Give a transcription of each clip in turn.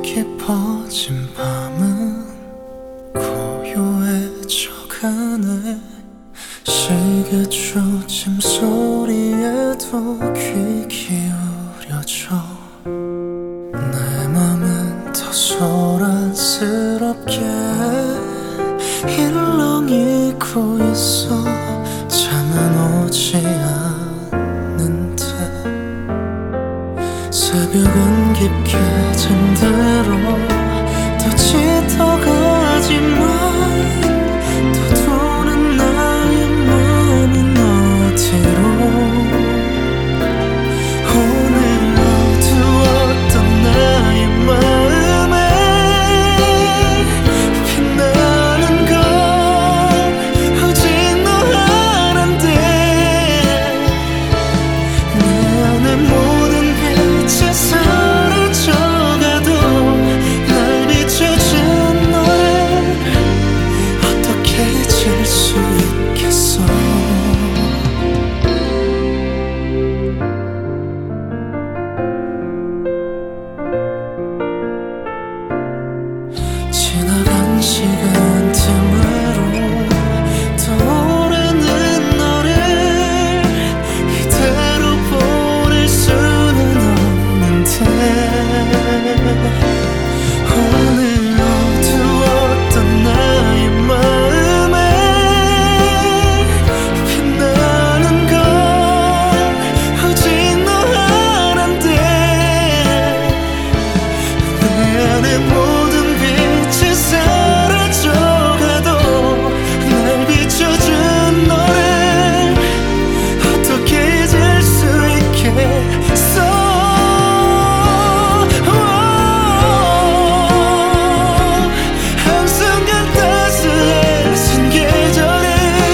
깊어진 밤은 고요해져가네. 시계 초침 소리에도 귀 기울여줘. 내 맘은 더 소란스럽게 일렁이고 있어. 잠은 오지 않는데 새벽은 깊게 잠들어. 또 짙어가지만 또 도는 나의 맘은 어디로. 오늘 어두웠던 나의 마음에 빛나는 건 오직 너 하나인데. 내 안에 모든 빛이 사라져가도 날 비춰준 너를 어떻게 잊을 수 있겠어. 지나간 시간 틈으로 떠오르는 너를 이대로 보낼 수는 없는데. 오늘 어두웠던 나의 마음에 빛나는 건 오직 너 하나인데. 내 안에 모든 빛이 사라져가도 날 비춰준 너를 어떻게 잊을 수 있겠어. 한순간 따스해진 계절에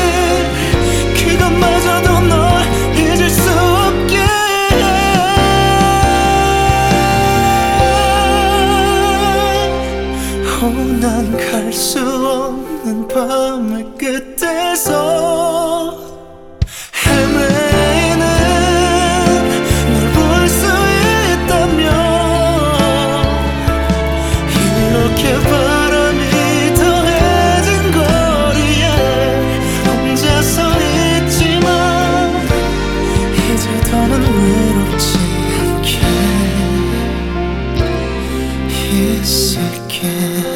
그것마저도 널 잊을 수 없게 해. 난 갈 수 없는 밤의 끝에서 헤매는 널 볼 수 있다면 이렇게 바람이 더해진 거리에 혼자서 있지만 이제 더는 외롭지 않게 있을게.